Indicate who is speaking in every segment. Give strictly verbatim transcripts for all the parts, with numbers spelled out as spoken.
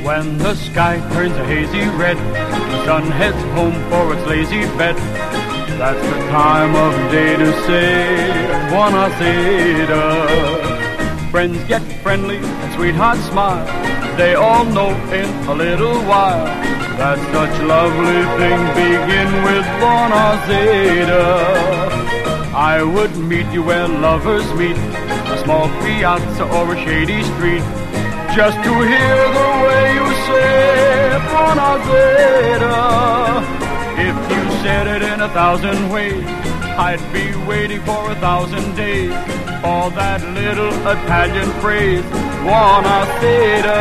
Speaker 1: When the sky turns a hazy red, the sun heads home for its lazy bed. That's the time of day to say Buonasera. Friends get friendly and sweethearts smile. They all know in a little while that such lovely things begin with Buonasera. I would meet you where lovers meet, a small piazza or a shady street, just to hear the way you say Buonasera. If you said it in a thousand ways, I'd be waiting for a thousand days for that little Italian phrase, Buonasera.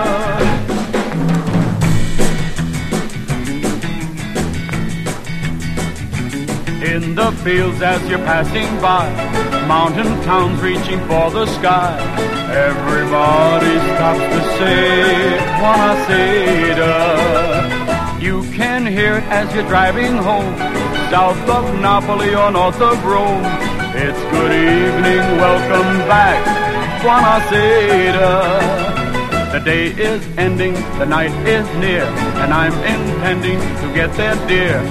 Speaker 1: In the fields as you're passing by, mountain towns reaching for the sky, everybody stops to say Buonasera. You can hear it as you're driving home, south of Napoli or north of Rome. It's good evening, welcome back, Buonasera. The day is ending, the night is near, and I'm intending to get there, dear.